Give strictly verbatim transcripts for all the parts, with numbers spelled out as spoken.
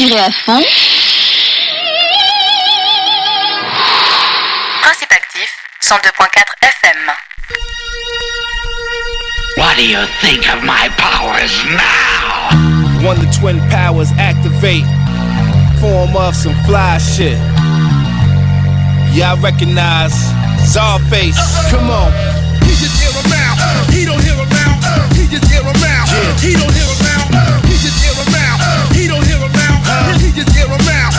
tirez à fond. Principe actif, cent deux point quatre F M. What do you think of my powers now? One the twin powers activate. Form of some fly shit. Yeah, I recognize Czarface. Come on. He just hear him out. He don't hear him out. He just hear him out. Yeah. He don't hear him out. He just hear him out. He don't hear him out. He just hear him out.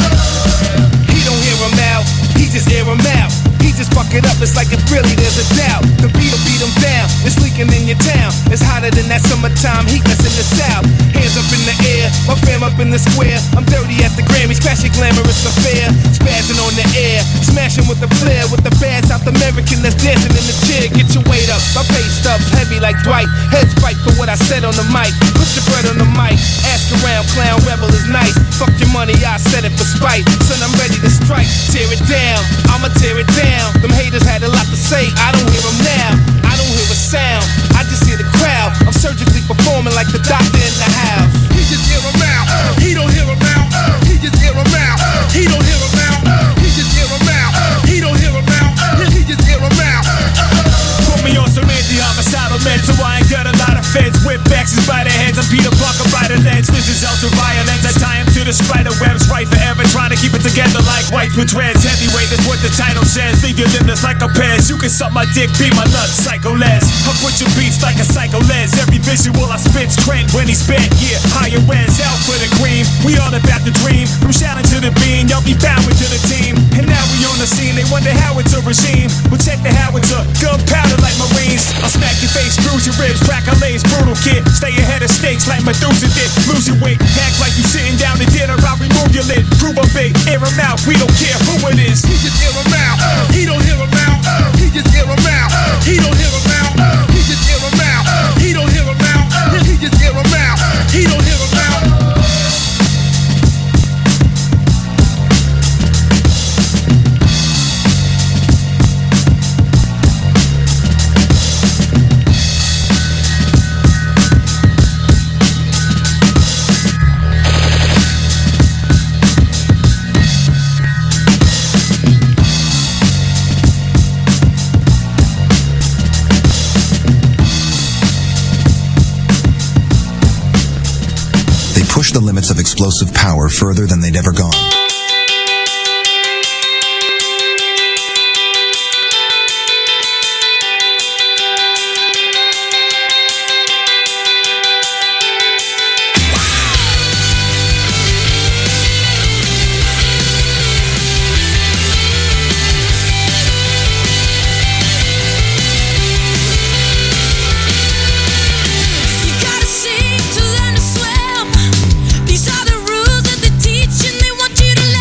He don't hear him out. He just hear him out. He just fuck it up, it's like if really there's a doubt. The beat'll beat him down, it's leaking in your town. It's hotter than that summertime heat that's in the south. Hands up in the air, my fam up in the square. I'm dirty at the Grammys, crashing glamorous affair. Spazzing on the air, smashing with the flair. With the bad South American that's dancing in the chair. Get your weight up, my pay stubs heavy like Dwight. Heads fight for what I said on the mic. Put your bread on the mic, ask around, clown rebel is nice. Fuck your money, I said it for spite. Son, I'm ready to strike, tear it down, I'ma tear it down. Them haters had a lot to say, I don't hear them now. I don't hear a sound, I just hear the crowd. I'm surgically performing like the doctor in the house. He just hear him out. He don't hear him out. He just hear him out. He don't hear him out. He just hear him out. He don't hear him out. He just hear him out. Put me on some anti-homicidal meds, so I ain't got a lot of feds. Whip axes by their heads, I'm Peter Parker by the legs. This is ultra-violence, I tie him to the spider webs. Right forever, trying to keep it together like white with dreads. Heavyweight, that's what the title says. Leave your limbless like a Pez. You can suck my dick, be my nuts, psycho les. I put your beats like a psycho les. Every visual I spit's Trent when he spit. Yeah, higher ends, out for the cream. We all about the dream. From shouting to the beam, y'all be bowing to the team. And now we on the scene, they wonder how it's a regime. Well, check the howitzer, gunpowder like Marines. I'll smack your face, bruise your ribs, crack a lace, brutal kid. Stay ahead of stakes like Medusa did. Lose your weight, act like you sitting down to dinner. I'll remove your lid, prove I'm big, air him out. We don't care who it is. He just hear him out. He don't hear him out. He just hear him out. He don't hear him out. He just hear him out. He don't hear him out. He just hear him out. He don't hear him out. Push the limits of explosive power further than they'd ever gone. These are the rules that they teach, and they want you to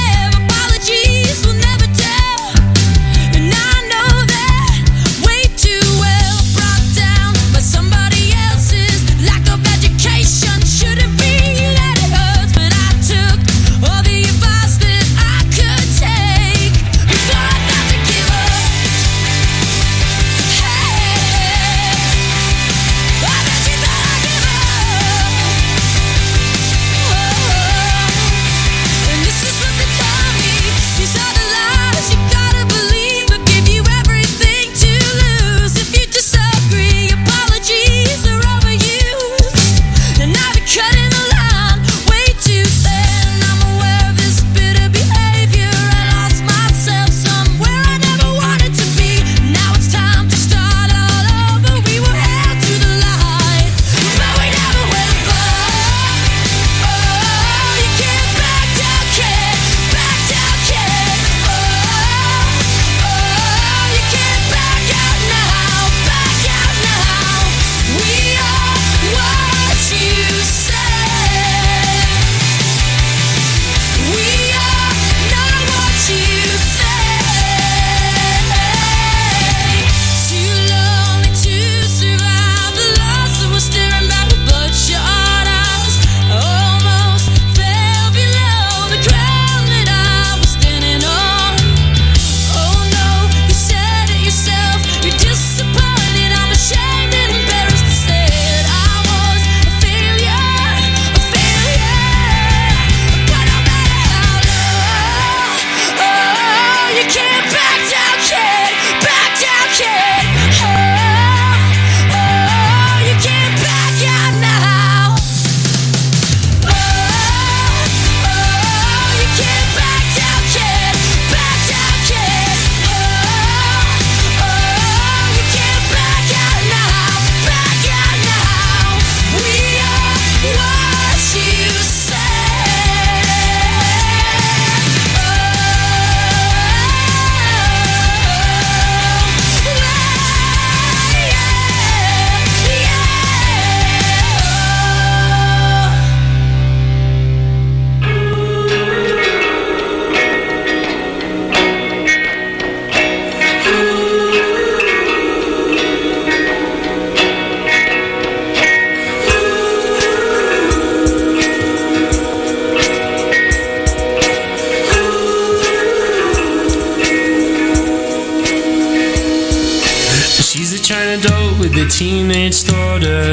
teenage daughter.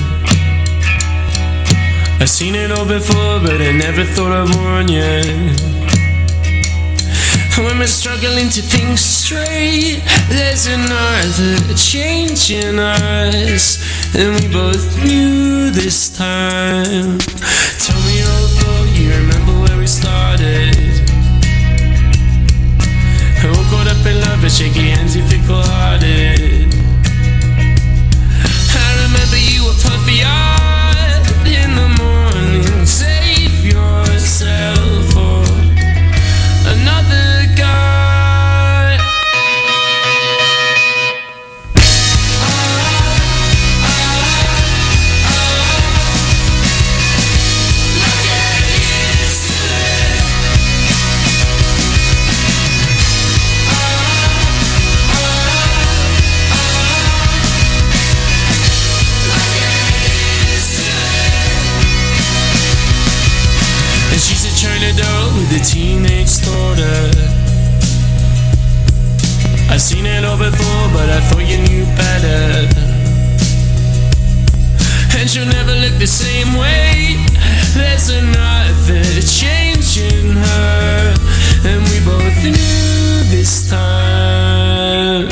I've seen it all before, but I never thought I'd warn you. When we're struggling to think straight, there's another change in us, and we both knew this time. Tell me all about you, remember where we started. We're all caught up in love, but shaky hands, you fickle-hearted. I remember you were puffy-eyed in the morning. Save yourself for another guy. Look at yesterday. And she's a China doll with a teenage daughter. I've seen it all before, but I thought you knew better. And she'll never look the same way. There's another change in her, and we both knew this time.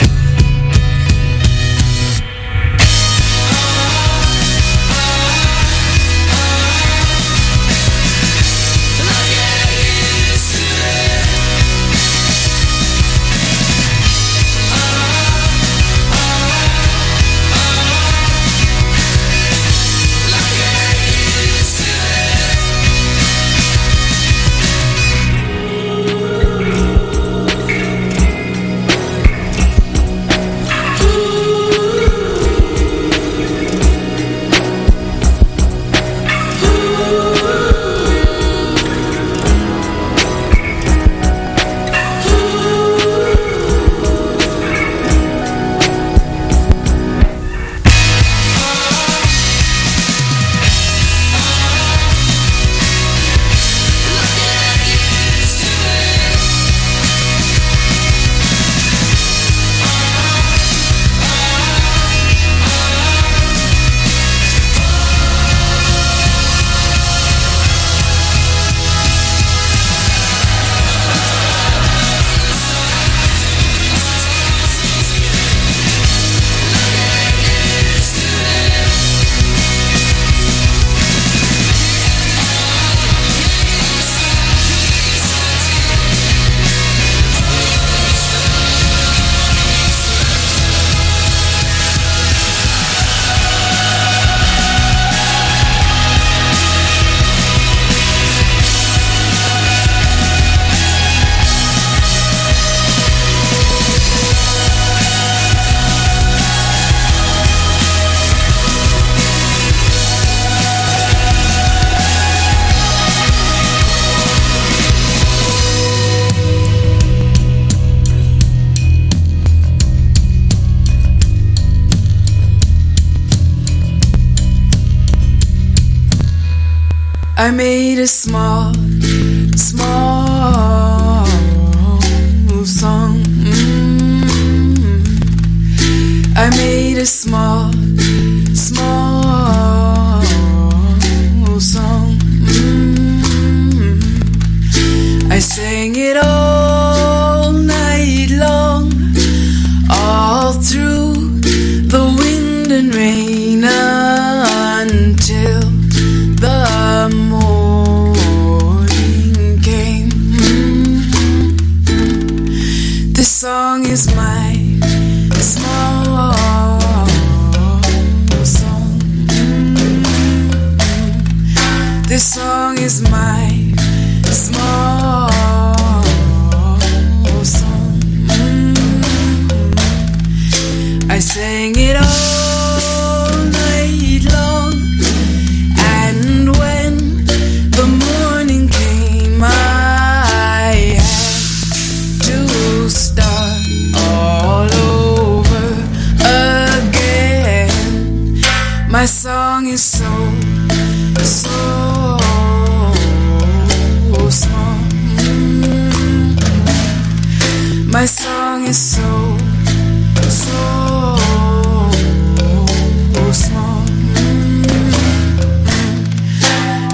I made a small, small song. Mm-hmm. I made a small, small song. Mm-hmm. I sang it all night long, all through the wind and rain until the morning came. Mm-hmm. This song is my small song. Mm-hmm. This song is my small song. Mm-hmm. I sang it all night long, and when the morning came, I had to start all over again. My song is so, so small. Mm-hmm. My song is so, so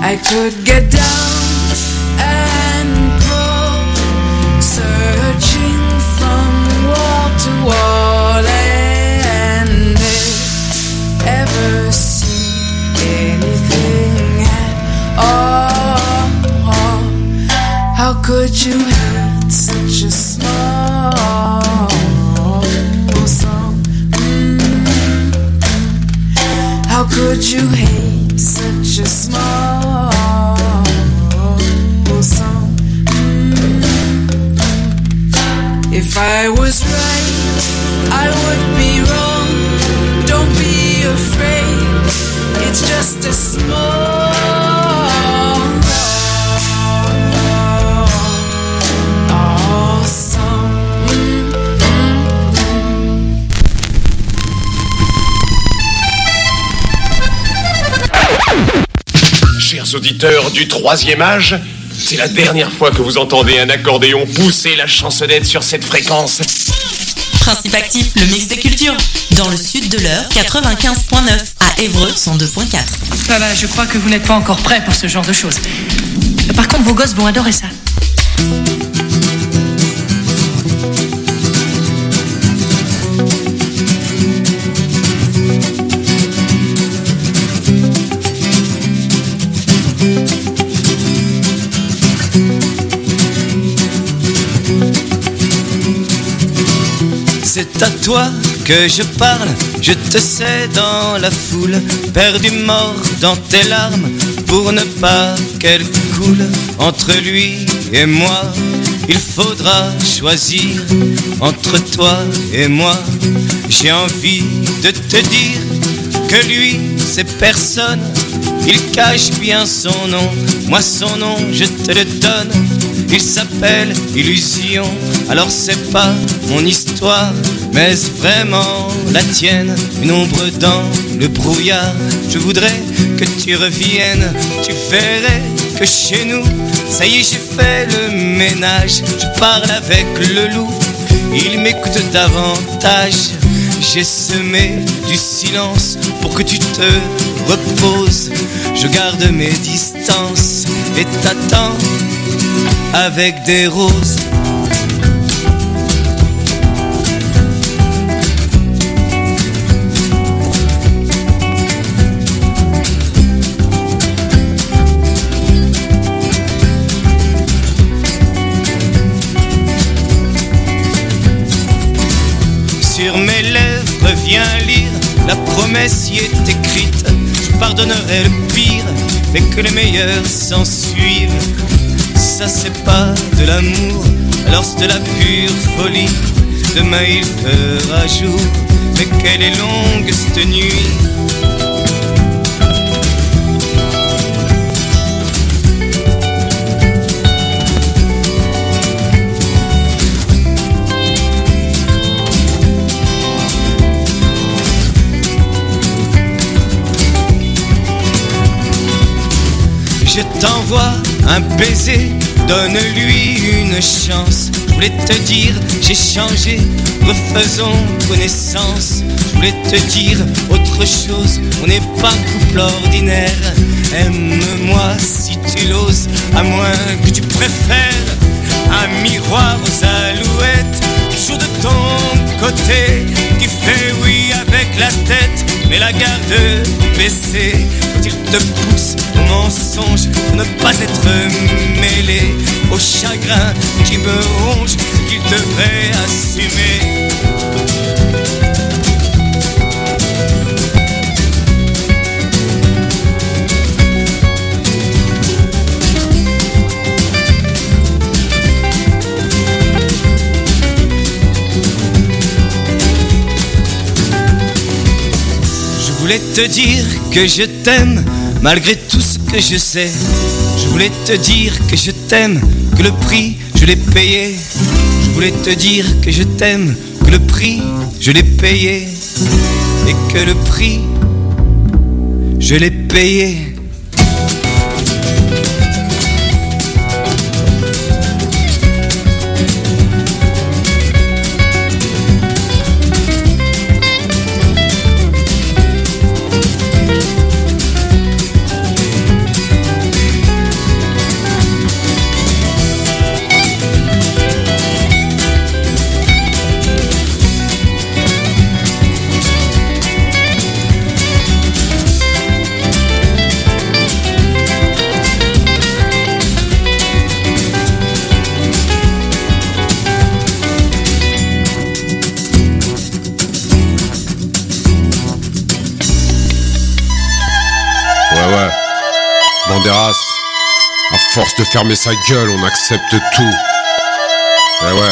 I could get down and crawl, searching from wall to wall, and if ever see anything at all. How could you hate such a small song? Mm-hmm. How could you hate such a small song? Mm-hmm. If I was right, I would be wrong. Don't be afraid, it's just a small Chers auditeurs du troisième âge, c'est la dernière fois que vous entendez un accordéon pousser la chansonnette sur cette fréquence. Principe actif, le mix des cultures. Dans le sud de l'heure, quatre-vingt-quinze point neuf. À Évreux, cent deux point quatre. Voilà, je crois que vous n'êtes pas encore prêts pour ce genre de choses. Par contre, vos gosses vont adorer ça. C'est à toi que je parle, je te sais dans la foule, perdu mort dans tes larmes, pour ne pas qu'elles coulent. Entre lui et moi, il faudra choisir, entre toi et moi. J'ai envie de te dire que lui, c'est personne, il cache bien son nom, moi son nom je te le donne. Il s'appelle Illusion, alors c'est pas mon histoire, mais vraiment la tienne. Une ombre dans le brouillard, je voudrais que tu reviennes. Tu verrais que chez nous, ça y est j'ai fait le ménage. Je parle avec le loup, il m'écoute davantage. J'ai semé du silence pour que tu te reposes. Je garde mes distances et t'attends avec des roses. Sur mes lèvres viens lire, la promesse y est écrite. Je pardonnerai le pire, mais que les meilleurs s'en suivent. Ça c'est pas de l'amour, alors c'est de la pure folie. Demain il fera jour, mais qu'elle est longue cette nuit. Je t'envoie un baiser, donne-lui une chance. Je voulais te dire, j'ai changé, refaisons connaissance. Je voulais te dire autre chose, on n'est pas couple ordinaire. Aime-moi si tu l'oses, à moins que tu préfères un miroir aux alouettes. Toujours de ton côté, qui fait oui avec la tête, mais la garde baissée. Quand il te pousse au mensonge, pour ne pas être mêlé au chagrin qui me ronge, qu'il devrait assumer. Je voulais te dire que je t'aime, malgré tout ce que je sais. Je voulais te dire que je t'aime, que le prix, je l'ai payé. Je voulais te dire que je t'aime, que le prix, je l'ai payé. Et que le prix, je l'ai payé. Ouais, ouais. Banderas, à force de fermer sa gueule, on accepte tout. Ouais, ouais.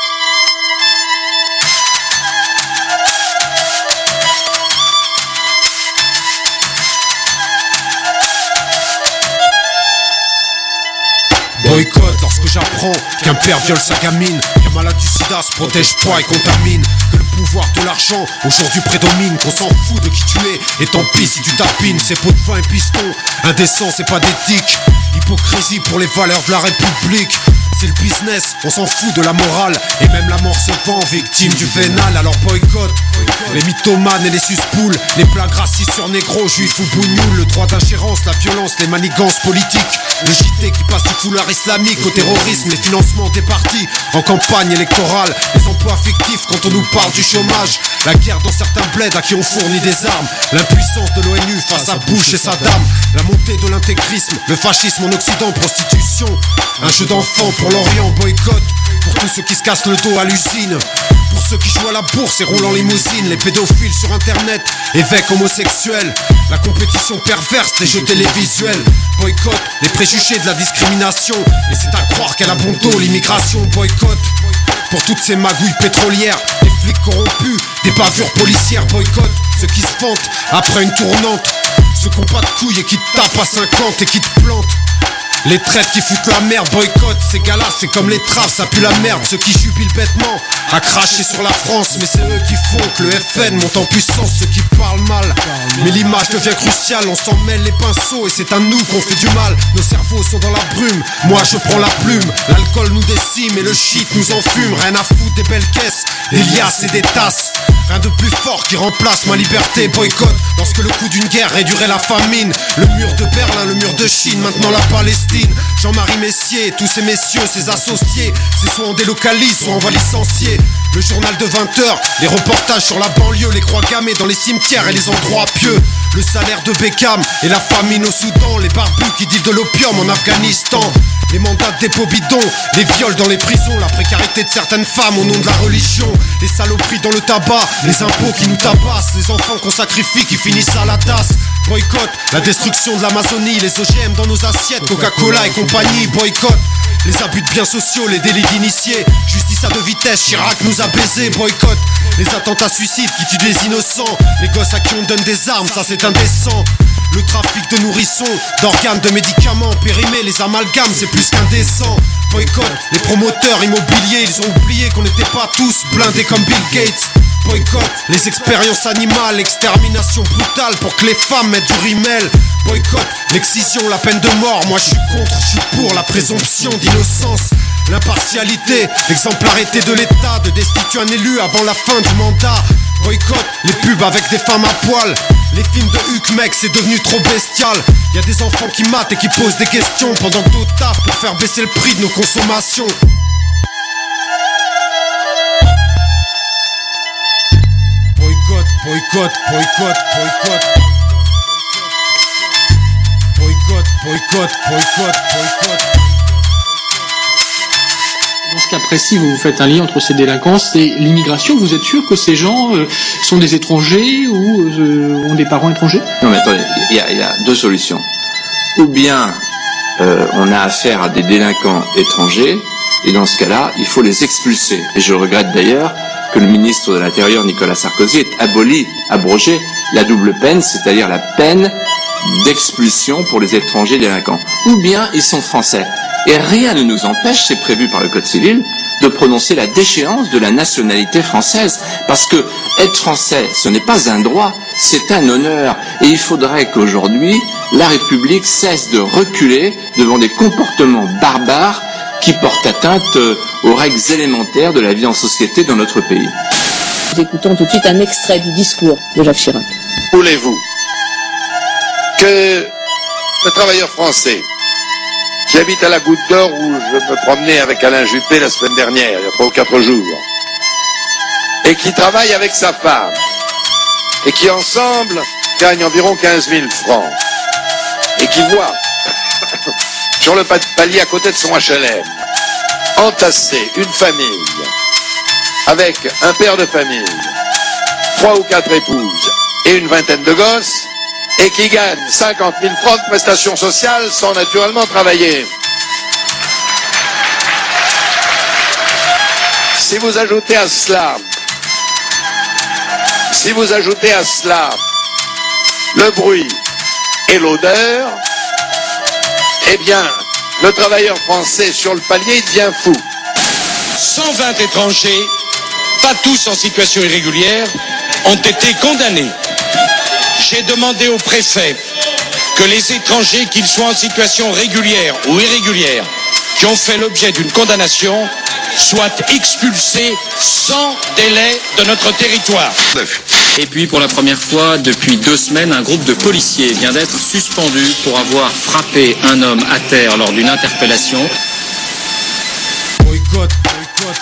Boycott lorsque j'apprends qu'un père viole sa gamine, qu'un malade du sida se protège pas et contamine, que le pouvoir de l'argent aujourd'hui prédomine, qu'on s'en fout de qui tu es et tant pis si tu tapines. Ces pots de vin et pistons, indécent c'est pas d'éthique, hypocrisie pour les valeurs de la République. C'est le business, on s'en fout de la morale, et même la mort se vend victime du vénal. Alors boycott les mythomanes et les suspoules, les plaques racistes sur négro, juifs ou bougnoul, le droit d'ingérence, la violence, les manigances politiques, le J T qui passe du foulard islamique au terrorisme, les financements des partis en campagne électorale, les emplois fictifs quand on nous parle du chômage, la guerre dans certains bleds à qui on fournit des armes, l'impuissance de l'O N U face à Bush et Saddam, la montée de l'intégrisme, le fascisme en Occident, prostitution, un jeu d'enfant pour l'Orient, boycott pour tous ceux qui se cassent le dos à l'usine, pour ceux qui jouent à la bourse et roulent en limousine, les pédophiles sur internet, évêques homosexuels, la compétition perverse des jeux télévisuels, boycott les préjugés de la discrimination, et c'est à croire qu'elle a bon dos l'immigration, boycott pour toutes ces magouilles pétrolières, des flics corrompus, des bavures policières, boycott ceux qui se vantent après une tournante, ceux qui ont pas de couilles et qui te tapent à cinquante et qui te plantent. Les traites qui foutent la merde, boycott, ces gars-là c'est comme les traves, ça pue la merde. Ceux qui jubilent bêtement à cracher sur la France, mais c'est eux qui font que le F N monte en puissance. Ceux qui parlent mal, mais l'image devient cruciale, on s'en mêle les pinceaux et c'est à nous qu'on fait du mal. Nos cerveaux sont dans la brume, moi je prends la plume, l'alcool nous décime et le shit nous enfume. Rien à foutre des belles caisses, des liasses et des tasses, rien de plus fort qui remplace ma liberté, boycott. Lorsque le coup d'une guerre réduirait la famine, le mur de Berlin, le mur de Chine, maintenant la Palestine. Jean-Marie Messier, tous ces messieurs, ces associés, c'est soit on délocalise, soit on va licencier. Le journal de vingt heures, les reportages sur la banlieue, les croix gammées dans les cimetières et les endroits pieux, le salaire de Beckham et la famine au Soudan, les barbus qui dealent de l'opium en Afghanistan, les mandats de dépôt bidon, les viols dans les prisons, la précarité de certaines femmes au nom de la religion, les saloperies dans le tabac, les impôts qui nous tabassent, les enfants qu'on sacrifie qui finissent à la tasse. Boycott la destruction de l'Amazonie, les O G M dans nos assiettes, Coca-Cola et compagnie, boycott les abus de biens sociaux, les délits d'initiés, justice à deux vitesses, Chirac nous a baisé, boycott les attentats suicides qui tuent des innocents, les gosses à qui on donne des armes, ça c'est indécent. Le trafic de nourrissons, d'organes, de médicaments périmés, les amalgames c'est plus qu'indécent. Boycott les promoteurs immobiliers, ils ont oublié qu'on n'était pas tous blindés comme Bill Gates. Boycott les expériences animales, l'extermination brutale pour que les femmes mettent du rimel. Boycott l'excision, la peine de mort, moi je suis contre, je suis pour la présomption d'innocence. L'impartialité, l'exemplarité de l'État, de destituer un élu avant la fin du mandat. Boycott les pubs avec des femmes à poil, les films de Huck, mec, c'est devenu trop bestial. Y'a des enfants qui matent et qui posent des questions pendant que d'autres taffent pour faire baisser le prix de nos consommations. Boycott, boycott, boycott, boycott. Boycott, boycott, boycott, boycott. Dans ce cas précis, vous faites un lien entre ces délinquances et l'immigration. Vous êtes sûr que ces gens euh, sont des étrangers ou euh, ont des parents étrangers? Non mais attendez, il y a, il y a deux solutions. Ou bien euh, on a affaire à des délinquants étrangers, et dans ce cas-là, il faut les expulser. Et je regrette d'ailleurs que le ministre de l'Intérieur, Nicolas Sarkozy, ait aboli, abrogé la double peine, c'est-à-dire la peine d'expulsion pour les étrangers délinquants. Ou bien ils sont français. Et rien ne nous empêche, c'est prévu par le Code civil, de prononcer la déchéance de la nationalité française. Parce que être français, ce n'est pas un droit, c'est un honneur. Et il faudrait qu'aujourd'hui, la République cesse de reculer devant des comportements barbares qui portent atteinte aux règles élémentaires de la vie en société dans notre pays. Nous écoutons tout de suite un extrait du discours de Jacques Chirac. Voulez-vous que le travailleur français qui habite à la Goutte d'Or, où je me promenais avec Alain Juppé la semaine dernière, il y a trois ou quatre jours, et qui travaille avec sa femme, et qui ensemble gagne environ quinze mille francs, et qui voit sur le palier à côté de son H L M entasser une famille avec un père de famille, trois ou quatre épouses et une vingtaine de gosses, et qui gagnent cinquante mille francs de prestations sociales sans naturellement travailler. Si vous ajoutez à cela, si vous ajoutez à cela le bruit et l'odeur, eh bien, le travailleur français sur le palier devient fou. cent vingt étrangers, pas tous en situation irrégulière, ont été condamnés. J'ai demandé au préfet que les étrangers, qu'ils soient en situation régulière ou irrégulière, qui ont fait l'objet d'une condamnation, soient expulsés sans délai de notre territoire. Et puis pour la première fois depuis deux semaines, un groupe de policiers vient d'être suspendu pour avoir frappé un homme à terre lors d'une interpellation. Boycott, boycott.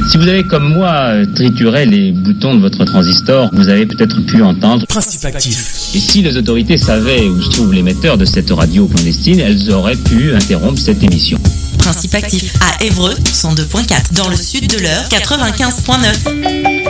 Si vous avez comme moi trituré les boutons de votre transistor, vous avez peut-être pu entendre Principe actif. Et si les autorités savaient où se trouve l'émetteur de cette radio clandestine, elles auraient pu interrompre cette émission. Principe actif à Évreux, cent deux point quatre. Dans le sud de l'Eure, quatre-vingt-quinze point neuf.